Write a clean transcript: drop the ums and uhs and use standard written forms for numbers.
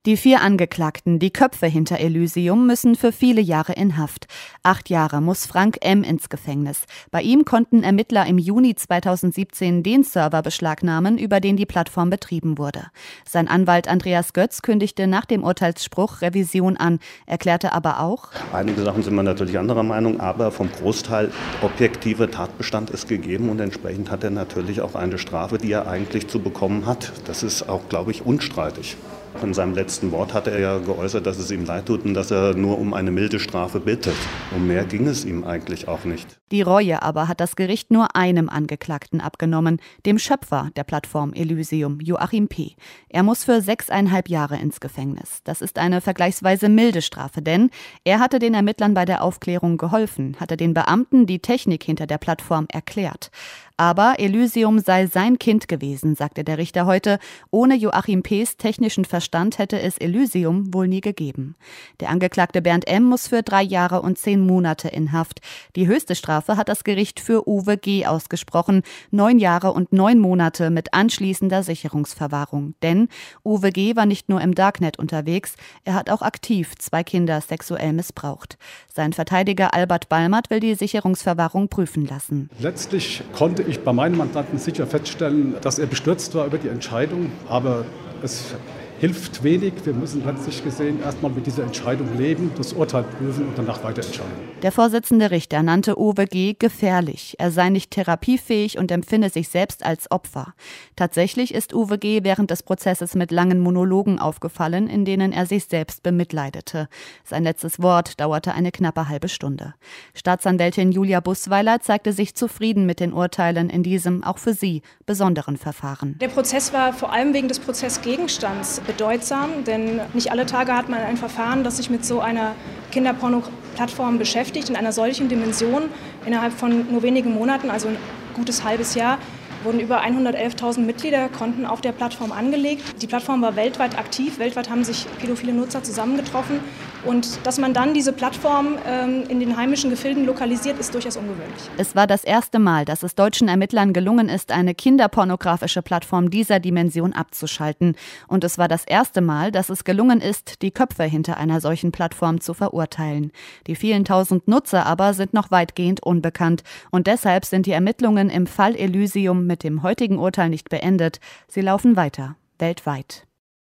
Die 4 Angeklagten, die Köpfe hinter Elysium, müssen für viele Jahre in Haft. 8 Jahre muss Frank M. ins Gefängnis. Bei ihm konnten Ermittler im Juni 2017 den Server beschlagnahmen, über den die Plattform betrieben wurde. Sein Anwalt Andreas Götz kündigte nach dem Urteilsspruch Revision an, erklärte aber auch: Einige Sachen sind wir natürlich anderer Meinung, aber vom Großteil objektiver Tatbestand ist gegeben und entsprechend hat er natürlich auch eine Strafe, die er eigentlich zu bekommen hat. Das ist auch, glaube ich, unstreitig. In seinem letzten Wort hat er ja geäußert, dass es ihm leid tut und dass er nur um eine milde Strafe bittet. Um mehr ging es ihm eigentlich auch nicht. Die Reue aber hat das Gericht nur einem Angeklagten abgenommen, dem Schöpfer der Plattform Elysium, Joachim P. Er muss für 6,5 Jahre ins Gefängnis. Das ist eine vergleichsweise milde Strafe, denn er hatte den Ermittlern bei der Aufklärung geholfen, hatte den Beamten die Technik hinter der Plattform erklärt. Aber Elysium sei sein Kind gewesen, sagte der Richter heute. Ohne Joachim P.'s technischen Verstand hätte es Elysium wohl nie gegeben. Der Angeklagte Bernd M. muss für 3 Jahre und 10 Monate in Haft. Die höchste Strafe hat das Gericht für Uwe G. ausgesprochen. 9 Jahre und 9 Monate mit anschließender Sicherungsverwahrung. Denn Uwe G. war nicht nur im Darknet unterwegs, er hat auch aktiv 2 Kinder sexuell missbraucht. Sein Verteidiger Albert Ballmert will die Sicherungsverwahrung prüfen lassen. Letztlich konnte ich bei meinem Mandanten sicher feststellen, dass er bestürzt war über die Entscheidung, aber es hilft wenig. Wir müssen letztlich gesehen erstmal mit dieser Entscheidung leben, das Urteil prüfen und danach weiter entscheiden. Der Vorsitzende Richter nannte Uwe G. gefährlich. Er sei nicht therapiefähig und empfinde sich selbst als Opfer. Tatsächlich ist Uwe G. während des Prozesses mit langen Monologen aufgefallen, in denen er sich selbst bemitleidete. Sein letztes Wort dauerte eine knappe halbe Stunde. Staatsanwältin Julia Busweiler zeigte sich zufrieden mit den Urteilen in diesem, auch für sie, besonderen Verfahren. Der Prozess war vor allem wegen des Prozessgegenstands bedeutsam, denn nicht alle Tage hat man ein Verfahren, das sich mit so einer Kinderporno-Plattform beschäftigt, in einer solchen Dimension. Innerhalb von nur wenigen Monaten, also ein gutes halbes Jahr, wurden über 111.000 Mitglieder, Konten auf der Plattform angelegt. Die Plattform war weltweit aktiv, weltweit haben sich pädophile Nutzer zusammengetroffen. Und dass man dann diese Plattform in den heimischen Gefilden lokalisiert, ist durchaus ungewöhnlich. Es war das erste Mal, dass es deutschen Ermittlern gelungen ist, eine kinderpornografische Plattform dieser Dimension abzuschalten. Und es war das erste Mal, dass es gelungen ist, die Köpfe hinter einer solchen Plattform zu verurteilen. Die vielen tausend Nutzer aber sind noch weitgehend unbekannt. Und deshalb sind die Ermittlungen im Fall Elysium mit dem heutigen Urteil nicht beendet. Sie laufen weiter, weltweit.